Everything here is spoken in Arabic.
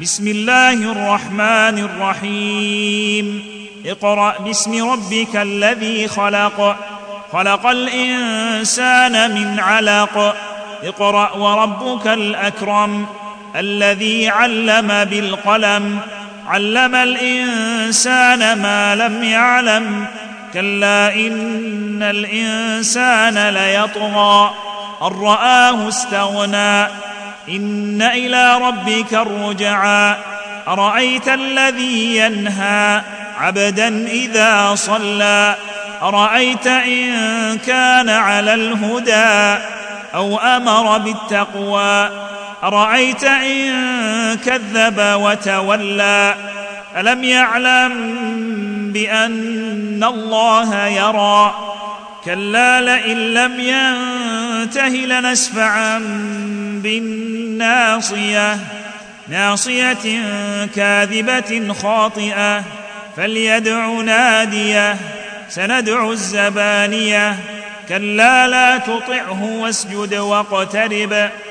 بسم الله الرحمن الرحيم اقرأ باسم ربك الذي خلق خلق الإنسان من علق اقرأ وربك الأكرم الذي علم بالقلم علم الإنسان ما لم يعلم كلا إن الإنسان ليطغى أن رآه استغنى إن إلى ربك الرجعى أرأيت الذي ينهى عبدا إذا صلى أرأيت إن كان على الهدى أو أمر بالتقوى أرأيت إن كذب وتولى ألم يعلم بأن الله يرى كلا لئن لم ينته لنسفعا بالناصية ناصية كاذبة خاطئة فليدع ناديه سندع الزبانية كلا لا تطعه واسجد واقترب